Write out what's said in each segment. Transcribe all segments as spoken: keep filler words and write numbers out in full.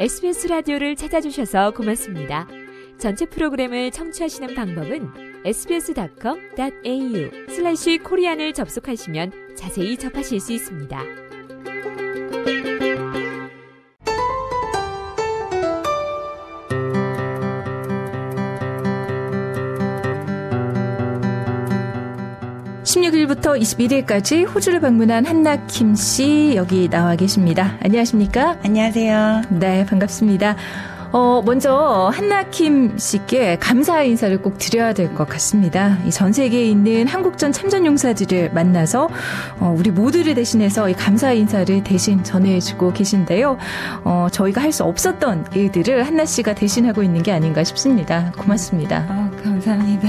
에스비에스 라디오를 찾아주셔서 고맙습니다. 전체 프로그램을 청취하시는 방법은 에스비에스닷컴 닷 에이유 슬래시 코리안을 접속하시면 자세히 접하실 수 있습니다. 십육 일부터 이십일 일까지 호주를 방문한 한나킴 씨 여기 나와 계십니다. 안녕하십니까? 안녕하세요. 네, 반갑습니다. 어, 먼저 한나킴 씨께 감사 인사를 꼭 드려야 될 것 같습니다. 이 전 세계에 있는 한국전 참전용사들을 만나서 어, 우리 모두를 대신해서 이 감사 인사를 대신 전해주고 계신데요. 어, 저희가 할 수 없었던 일들을 한나 씨가 대신하고 있는 게 아닌가 싶습니다. 고맙습니다. 어, 감사합니다.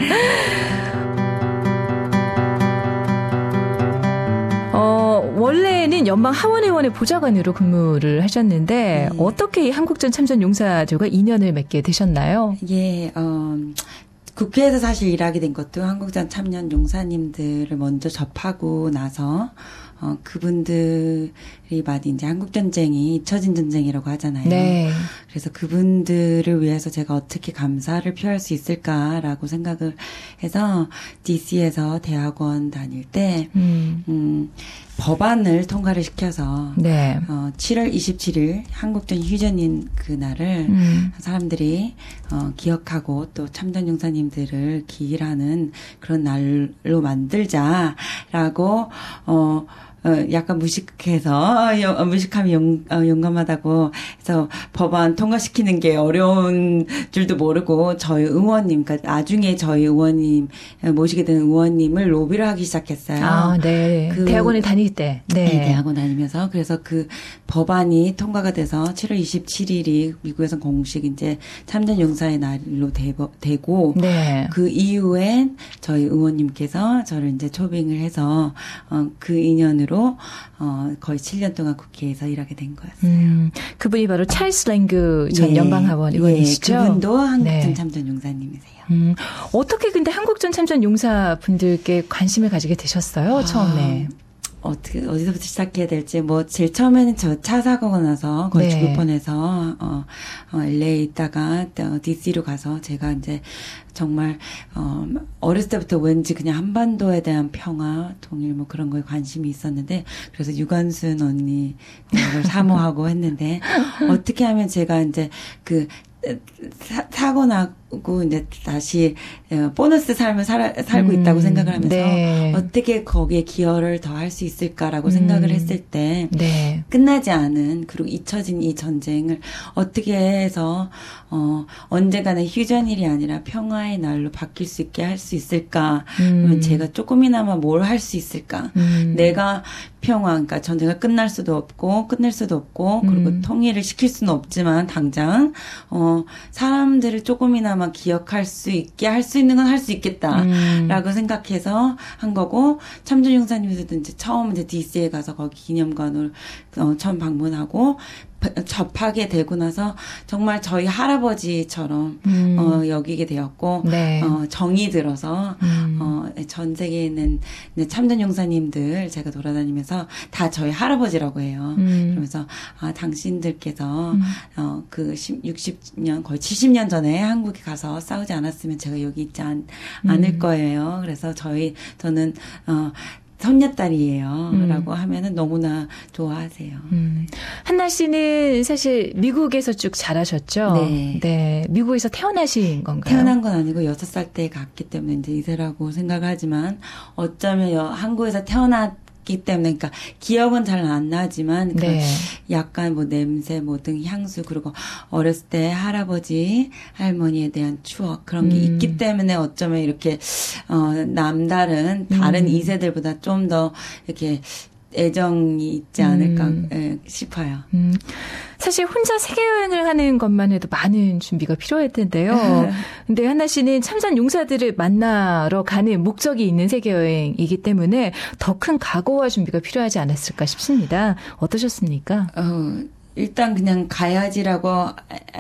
어, 원래는 연방 하원의원의 보좌관으로 근무를 하셨는데 네. 어떻게 이 한국전 참전 용사들과 인연을 맺게 되셨나요? 예, 어, 국회에서 사실 일하게 된 것도 한국전 참전 용사님들을 먼저 접하고 나서 어, 그분들이 많이 이제 한국전쟁이 잊혀진 전쟁이라고 하잖아요. 네. 그래서 그분들을 위해서 제가 어떻게 감사를 표할 수 있을까라고 생각을 해서 디씨에서 대학원 다닐 때, 음, 음 법안을 통과를 시켜서, 네. 어, 칠월 이십칠일 한국전 휴전인 그날을 음. 사람들이, 어, 기억하고 또 참전용사님들을 기일하는 그런 날로 만들자라고, 어, 어, 약간 무식해서, 어, 무식함이 용, 어, 용감하다고 해서 법안 통과시키는 게 어려운 줄도 모르고 저희 의원님, 그러니까 나중에 저희 의원님, 모시게 된 의원님을 로비를 하기 시작했어요. 아, 네. 그, 대학원에 다닐 때. 네. 네, 대학원 다니면서. 그래서 그 법안이 통과가 돼서 칠월 이십칠일이 미국에서 공식 이제 참전용사의 날로 되고, 되고 네. 그 이후에 저희 의원님께서 저를 이제 초빙을 해서, 어, 그 인연으로 어, 거의 칠 년 동안 국회에서 일하게 된 거였어요. 음, 그분이 바로 찰스 랭그 전 예, 연방하원 의원이시죠? 예, 그분도 한국전 네. 참전 용사님이세요. 음, 어떻게 근데 한국전 참전 용사 분들께 관심을 가지게 되셨어요? 아, 처음에. 어떻게 어디서부터 시작해야 될지 뭐 제일 처음에는 저 차 사고가 나서 거의 네. 죽을 뻔해서 어, 어 엘에이 있다가 어, 디씨로 가서 제가 이제 정말 어 어렸을 때부터 왠지 그냥 한반도에 대한 평화, 통일 뭐 그런 거에 관심이 있었는데 그래서 유관순 언니 를 사모하고 했는데 어떻게 하면 제가 이제 그 사, 사고 나고 이제 다시 보너스 삶을 살아, 살고 음, 있다고 생각을 하면서 네. 어떻게 거기에 기여를 더 할 수 있을까라고 음, 생각을 했을 때 네. 끝나지 않은 그리고 잊혀진 이 전쟁을 어떻게 해서 어, 언젠가는 휴전일이 아니라 평화의 날로 바뀔 수 있게 할 수 있을까? 음. 제가 조금이나마 뭘 할 수 있을까? 음. 내가 평화, 그러니까 전쟁을 끝날 수도 없고 끝낼 수도 없고 그리고 음. 통일을 시킬 수는 없지만 당장 어, 사람들을 조금이나마 기억할 수 있게 할 수 있는 건 할 수 있겠다라고 음. 생각해서 한 거고 참전용사님들도 이제 처음 이제 디씨에 가서 거기 기념관을 어, 처음 방문하고. 접하게 되고 나서 정말 저희 할아버지처럼 음. 어, 여기게 되었고 네. 어, 정이 들어서 음. 어, 전 세계에 있는 참전 용사님들 제가 돌아다니면서 다 저희 할아버지라고 해요. 음. 그러면서 아, 당신들께서 음. 어, 그 육십 년 거의 칠십 년 전에 한국에 가서 싸우지 않았으면 제가 여기 있지 않, 음. 않을 거예요. 그래서 저희 저는 어, 손녀딸이에요. 음. 라고 하면은 너무나 좋아하세요. 음. 한나 씨는 사실 미국에서 쭉 자라셨죠? 네. 네. 미국에서 태어나신 건가요? 태어난 건 아니고 여섯 살 때 갔기 때문에 이제 이세라고 생각을 하지만 어쩌면 여, 한국에서 태어났 기 때문에 그러니까 기억은 잘 안 나지만 네. 약간 뭐 냄새 뭐 등 향수 그리고 어렸을 때 할아버지 할머니에 대한 추억 그런 게 음. 있기 때문에 어쩌면 이렇게 어 남다른 다른 음. 이 세들보다 좀 더 이렇게 애정이 있지 않을까 음. 싶어요. 음. 사실 혼자 세계 여행을 하는 것만 해도 많은 준비가 필요할 텐데요. 근데 한나 씨는 참전 용사들을 만나러 가는 목적이 있는 세계 여행이기 때문에 더 큰 각오와 준비가 필요하지 않았을까 싶습니다. 어떠셨습니까? 어, 일단 그냥 가야지라고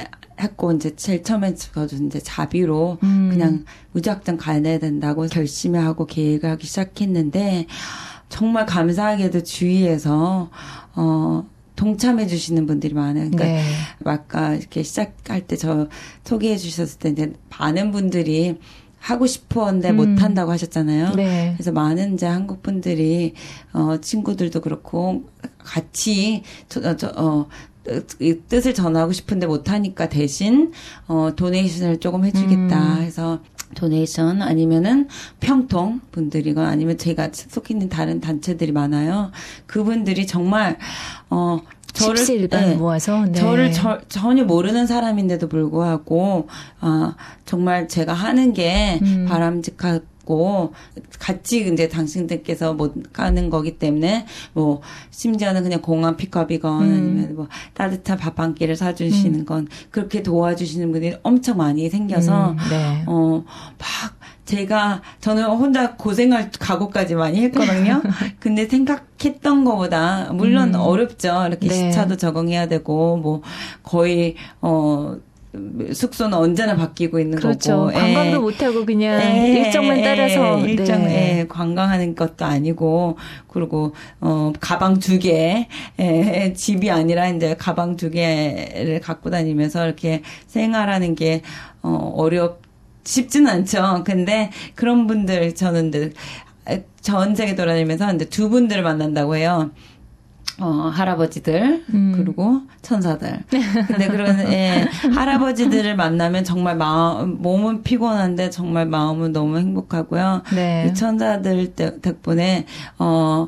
했고 이제 제일 처음에 저도 이제 자비로 음. 그냥 무작정 가야 된다고 결심을 하고 계획을 하기 시작했는데 정말 감사하게도 주위에서 어. 동참해 주시는 분들이 많아요. 그러니까 네. 아까 이렇게 시작할 때 저 소개해 주셨을 때 이제 많은 분들이 하고 싶었는데 음. 못 한다고 하셨잖아요. 네. 그래서 많은 이제 한국 분들이 어 친구들도 그렇고 같이 저, 저, 어 뜻을 전하고 싶은데 못 하니까 대신 어 도네이션을 조금 해주겠다 음. 해서 도네이션 아니면은 평통 분들이건 아니면 제가 속해 있는 다른 단체들이 많아요. 그분들이 정말 어 저를 십시일반 네, 모아서 네. 저를 저, 전혀 모르는 사람인데도 불구하고 아 정말 제가 하는 게 음. 바람직하고 같이 이제 당신들께서 못 가는 거기 때문에 뭐 심지어는 그냥 공항 픽업이건 음. 아니면 뭐 따뜻한 밥 한 끼를 사주시는 음. 건 그렇게 도와주시는 분들이 엄청 많이 생겨서 음. 네. 어 막 제가 저는 혼자 고생할 각오까지 많이 했거든요. 근데 생각했던 것보다 물론 음. 어렵죠. 이렇게 네. 시차도 적응해야 되고 뭐 거의 어 숙소는 언제나 바뀌고 있는 그렇죠. 거고. 관광도 에. 못하고 그냥 에. 일정만 따라서. 에. 일정, 네. 에. 관광하는 것도 아니고, 그리고, 어, 가방 두 개, 에. 집이 아니라 이제 가방 두 개를 갖고 다니면서 이렇게 생활하는 게, 어, 어렵, 쉽지는 않죠. 근데 그런 분들, 저는 이제 전 세계 돌아다니면서 이제 두 분들을 만난다고 해요. 어, 할아버지들, 음. 그리고 천사들. 근데 그런, 예, 할아버지들을 만나면 정말 마음, 몸은 피곤한데 정말 마음은 너무 행복하고요. 네. 이 천사들 덕분에, 어,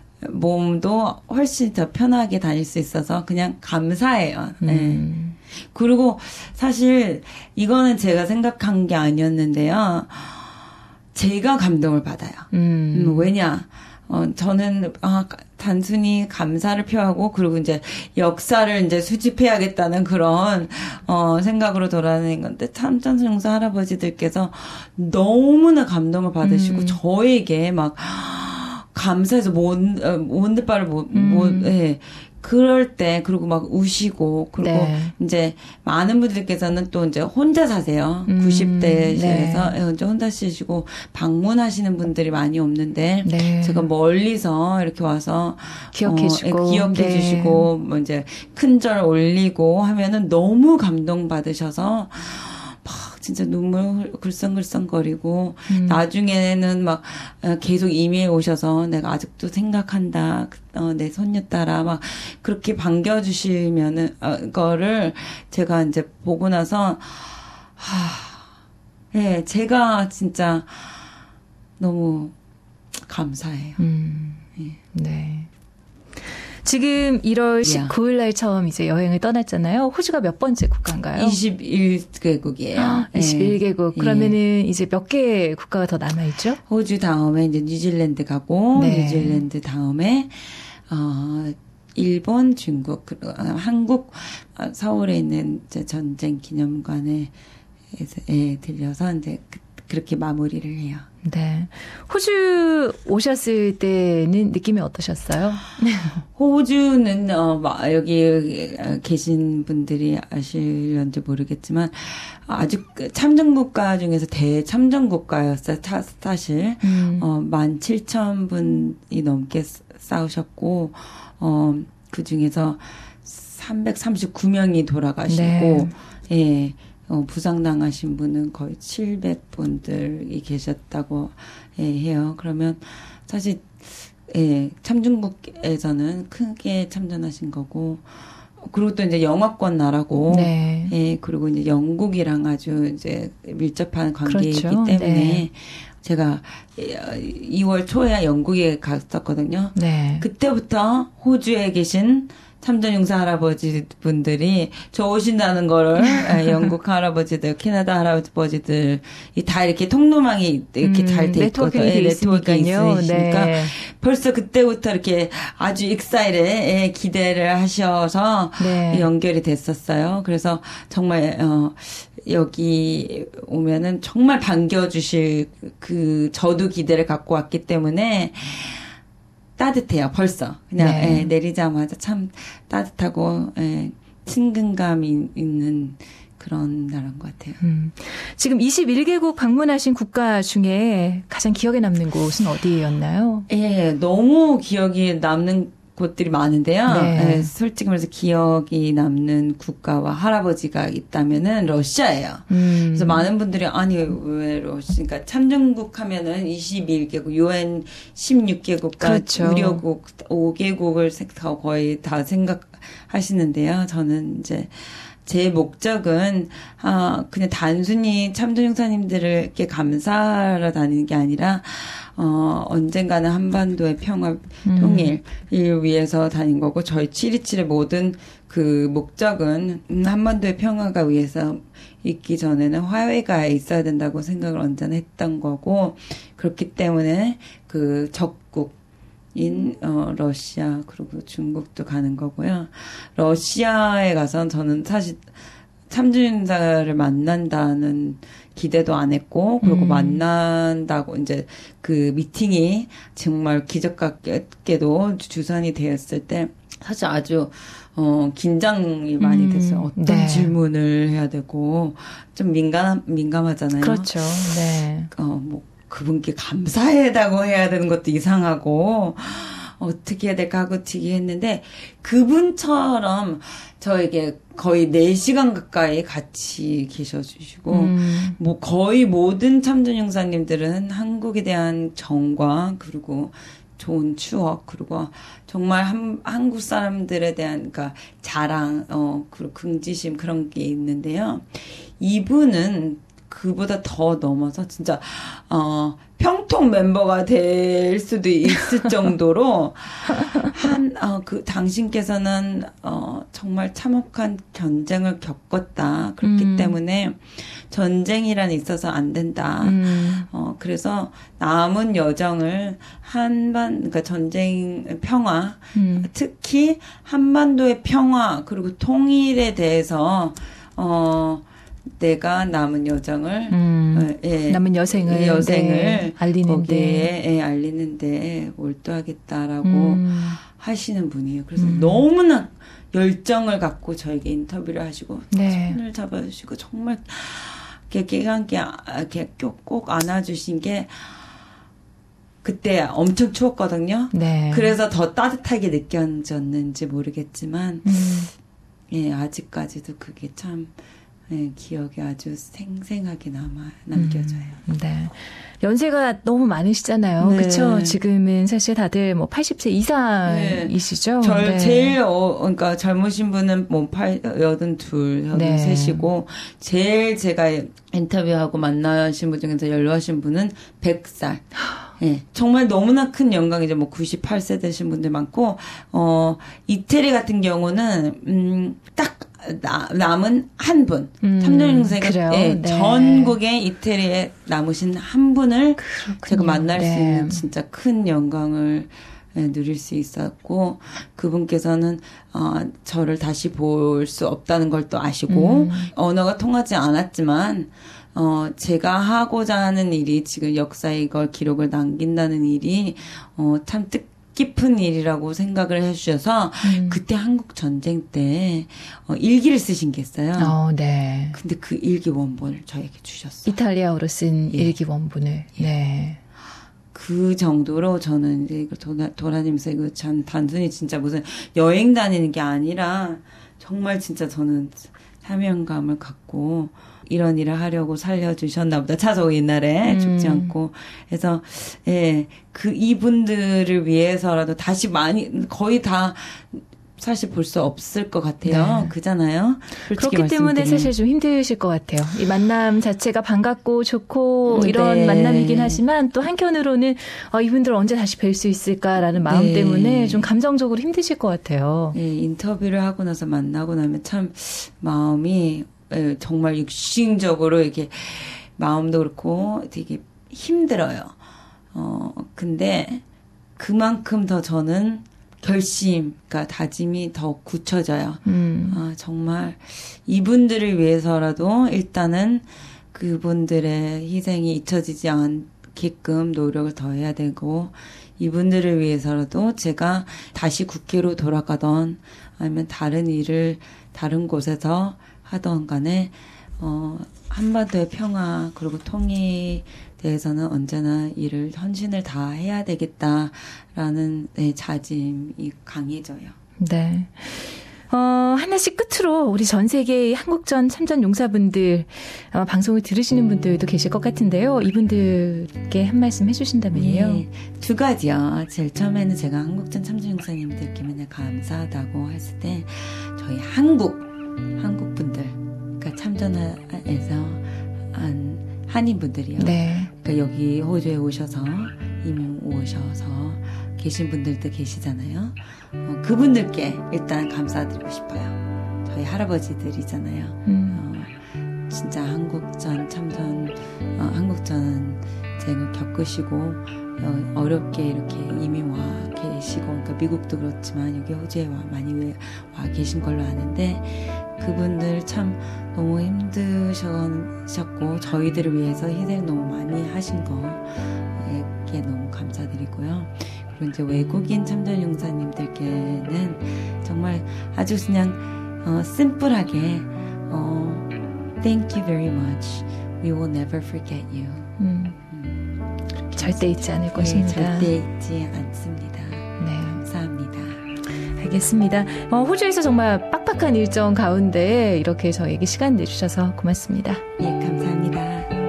몸도 훨씬 더 편하게 다닐 수 있어서 그냥 감사해요. 음. 예. 그리고 사실 이거는 제가 생각한 게 아니었는데요. 제가 감동을 받아요. 음. 음, 왜냐? 어, 저는, 아, 단순히 감사를 표하고, 그리고 이제 역사를 이제 수집해야겠다는 그런, 어, 생각으로 돌아다니는 건데, 참전용사 할아버지들께서 너무나 감동을 받으시고, 음. 저에게 막, 감사해서 못, 못, 바를 못, 음. 못, 예. 그럴 때, 그리고 막 우시고, 그리고 네. 이제 많은 분들께서는 또 이제 혼자 사세요. 음, 구십 대에서 네. 이제 혼자 사시고 방문하시는 분들이 많이 없는데, 네. 제가 멀리서 이렇게 와서 기억해주고, 어, 기억해주시고, 네. 뭐 이제 큰절 올리고 하면은 너무 감동받으셔서, 막 진짜 눈물 글썽글썽거리고 음. 나중에는 막 계속 이메일 오셔서 내가 아직도 생각한다. 어, 내 손녀딸아 막 그렇게 반겨주시면은 어, 거를 제가 이제 보고 나서 하, 예, 제가 진짜 너무 감사해요. 음. 예. 네. 지금 일월 십구일 날 처음 이제 여행을 떠났잖아요. 호주가 몇 번째 국가인가요? 이십일 개국이에요. 아, 이십일 개국. 네. 그러면은 이제 몇 개 국가가 더 남아있죠? 호주 다음에 이제 뉴질랜드 가고, 네. 뉴질랜드 다음에, 어, 일본, 중국, 한국, 서울에 있는 이제 전쟁 기념관에 에 들려서 이제 그렇게 마무리를 해요. 네. 호주 오셨을 때는 느낌이 어떠셨어요? 호주는, 어, 여기 계신 분들이 아실런지 모르겠지만, 아주 참전국가 중에서 대참전국가였어요, 사실. 음. 어, 만 칠천 분이 넘게 싸우셨고, 어, 그 중에서 삼백삼십구 명이 돌아가시고, 네. 예. 어, 부상당하신 분은 거의 칠백 분들이 계셨다고 예, 해요. 그러면 사실 예, 참전국에서는 크게 참전하신 거고, 그리고 또 이제 영어권 나라고, 네. 예, 그리고 이제 영국이랑 아주 이제 밀접한 관계이기 그렇죠. 때문에 네. 제가 이월 초에 영국에 갔었거든요. 네. 그때부터 호주에 계신 참전용사 할아버지 분들이 저 오신다는 거를 영국 할아버지들, 캐나다 할아버지들이 다 이렇게 통로망이 이렇게 음, 잘 돼 있거든요. 네, 네트워크가 있으니까 네. 벌써 그때부터 이렇게 아주 익사일에 기대를 하셔서 네. 연결이 됐었어요. 그래서 정말 어, 여기 오면은 정말 반겨주실 그 저도 기대를 갖고 왔기 때문에. 따뜻해요, 벌써. 그냥, 네. 예, 내리자마자 참 따뜻하고, 예, 친근감이 있는 그런 나라인 것 같아요. 음. 지금 이십일 개국 방문하신 국가 중에 가장 기억에 남는 곳은 어디였나요? 예, 너무 기억에 남는 곳들이 많은데요. 네. 네, 솔직히 말해서 기억이 남는 국가와 할아버지가 있다면은 러시아예요. 음. 그래서 많은 분들이 아니 왜 러시아? 그러니까 참전국 하면은 이십일 개국, 유엔 십육 개국과 그렇죠. 의료국 오 개국을 거의 다 생각하시는데요. 저는 이제 제 목적은 아 그냥 단순히 참전용사님들에게 감사하러 다니는 게 아니라 어 언젠가는 한반도의 평화 음. 통일을 위해서 다닌 거고 저희 칠이칠의 모든 그 목적은 한반도의 평화가 위해서 있기 전에는 화해가 있어야 된다고 생각을 언제나 했던 거고 그렇기 때문에 그 적국 인 어, 러시아 그리고 중국도 가는 거고요. 러시아에 가선 저는 사실 참전인사를 만난다는 기대도 안 했고 그리고 음. 만난다고 이제 그 미팅이 정말 기적 같게도 주선이 되었을 때 사실 아주 어 긴장이 많이 음. 됐어요. 어떤 네. 질문을 해야 되고 좀 민감 민감하잖아요. 그렇죠. 네. 어 뭐. 그분께 감사하다고 해야 되는 것도 이상하고 어떻게 해야 될까 하고 되게 했는데 그분처럼 저에게 거의 네 시간 가까이 같이 계셔주시고 음. 뭐 거의 모든 참전용사님들은 한국에 대한 정과 그리고 좋은 추억 그리고 정말 한, 한국 사람들에 대한 그러니까 자랑 어 그리고 긍지심 그런 게 있는데요. 이분은 그보다 더 넘어서 진짜 어 평통 멤버가 될 수도 있을 정도로 한 어 그 당신께서는 어 정말 참혹한 전쟁을 겪었다. 그렇기 음. 때문에 전쟁이란 있어서 안 된다. 음. 어 그래서 남은 여정을 한반 그러니까 전쟁 평화 음. 특히 한반도의 평화 그리고 통일에 대해서 어 내가 남은 여정을, 음, 예, 남은 여생을, 여생을 네, 알리는데, 거기에, 예, 알리는데 몰두하겠다라고 음. 하시는 분이에요. 그래서 음. 너무나 열정을 갖고 저에게 인터뷰를 하시고 네. 손을 잡아주시고 정말 이렇게 함께 이렇게 꼭 안아주신 게 그때 엄청 추웠거든요. 네. 그래서 더 따뜻하게 느껴졌는지 모르겠지만, 음. 예, 아직까지도 그게 참. 네, 기억이 아주 생생하게 남아 남겨져요. 음, 네. 연세가 너무 많으시잖아요. 네. 그렇죠? 지금은 사실 다들 뭐 팔십 세 이상이시죠? 네. 절 네. 제일 어 그러니까 젊으신 분은 뭐 팔 여든둘, 여든셋이고 네. 제일 제가 인터뷰하고 만나신 분 중에서 연로하신 분은 백 살. 예. 정말 너무나 큰 영광이죠. 뭐 구십팔 세 되신 분들 많고 어 이태리 같은 경우는 음 딱 나, 남은 한 분. 음, 참전용사가 예, 네. 전국에 이태리에 남으신 한 분을 그렇군요. 제가 만날 네. 수 있는 진짜 큰 영광을 예, 누릴 수 있었고 그분께서는 어, 저를 다시 볼 수 없다는 걸 또 아시고 음. 언어가 통하지 않았지만 어, 제가 하고자 하는 일이 지금 역사에 이걸 기록을 남긴다는 일이 어, 참 뜻 깊은 일이라고 생각을 해주셔서 음. 그때 한국 전쟁 때 어, 일기를 쓰신 게 있어요. 어, 네. 근데 그 일기 원본을 저에게 주셨어요. 이탈리아어로 쓴 예. 일기 원본을. 예. 네. 그 정도로 저는 이제 이거 돌아, 돌아다니면서 이거 참 단순히 진짜 무슨 여행 다니는 게 아니라 정말 진짜 저는 사명감을 갖고 이런 일을 하려고 살려주셨나 보다. 찾아오 옛날에 음. 죽지 않고. 그래서 예, 그 이분들을 위해서라도 다시 많이 거의 다 사실 볼 수 없을 것 같아요. 네. 그잖아요. 그렇기 때문에 사실 좀 힘드실 것 같아요. 이 만남 자체가 반갑고 좋고 네. 이런 만남이긴 하지만 또 한편으로는 어, 이분들 언제 다시 뵐 수 있을까라는 마음 네. 때문에 좀 감정적으로 힘드실 것 같아요. 네, 인터뷰를 하고 나서 만나고 나면 참 마음이 예, 정말 육신적으로 이렇게 마음도 그렇고 되게 힘들어요. 어, 근데 그만큼 더 저는 결심, 그러니까 다짐이 더 굳혀져요. 음. 아, 정말 이분들을 위해서라도 일단은 그분들의 희생이 잊혀지지 않게끔 노력을 더 해야 되고 이분들을 위해서라도 제가 다시 국회로 돌아가던 아니면 다른 일을 다른 곳에서 하던 간에 어, 한반도의 평화 그리고 통일을 대해서는 언제나 일을 헌신을 다 해야 되겠다라는 네, 자짐이 강해져요. 네. 어, 하나씩 끝으로 우리 전 세계의 한국전 참전 용사분들 아마 방송을 들으시는 분들도 계실 것 같은데요. 이분들께 한 말씀 해주신다면요. 예, 두 가지요. 제일 처음에는 제가 한국전 참전 용사님들께 맨날 감사하다고 했을 때 저희 한국 한국 분들, 그러니까 참전에서 한 한인분들이요. 네. 그러니까 여기 호주에 오셔서 이민 오셔서 계신 분들도 계시잖아요. 어, 그분들께 일단 감사드리고 싶어요. 저희 할아버지들이잖아요. 음. 어, 진짜 한국전 참전, 어, 한국전쟁을 겪으시고 어, 어렵게 이렇게 이민 와 계시고, 그러니까 미국도 그렇지만 여기 호주에 와 많이 와 계신 걸로 아는데 그분들 참 너무 힘드셨고 저희들을 위해서 희생 너무 많이 하신 거에 너무 감사드리고요. 그리고 이제 외국인 참전 용사님들께는 정말 아주 그냥 어, 심플하게 어, Thank you very much. We will never forget you. 음. 음, 절대 잊지 않을 네, 것입니다. 절대 잊지 않습니다. 네. 감사합니다. 알겠습니다. 어, 호주에서 정말 빡빡한 일정 가운데 이렇게 저에게 시간 내주셔서 고맙습니다. 예, 감사합니다.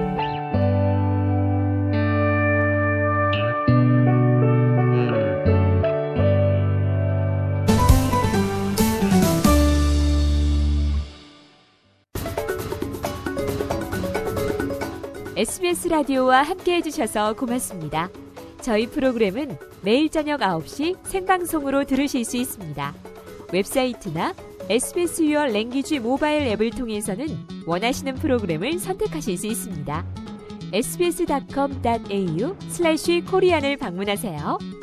에스비에스 라디오와 함께해 주셔서 고맙습니다. 저희 프로그램은 매일 저녁 아홉 시 생방송으로 들으실 수 있습니다. 웹사이트나 에스비에스 Your Language 모바일 앱을 통해서는 원하시는 프로그램을 선택하실 수 있습니다. 에스비에스 닷컴 닷에이유 슬래시 코리안을 방문하세요.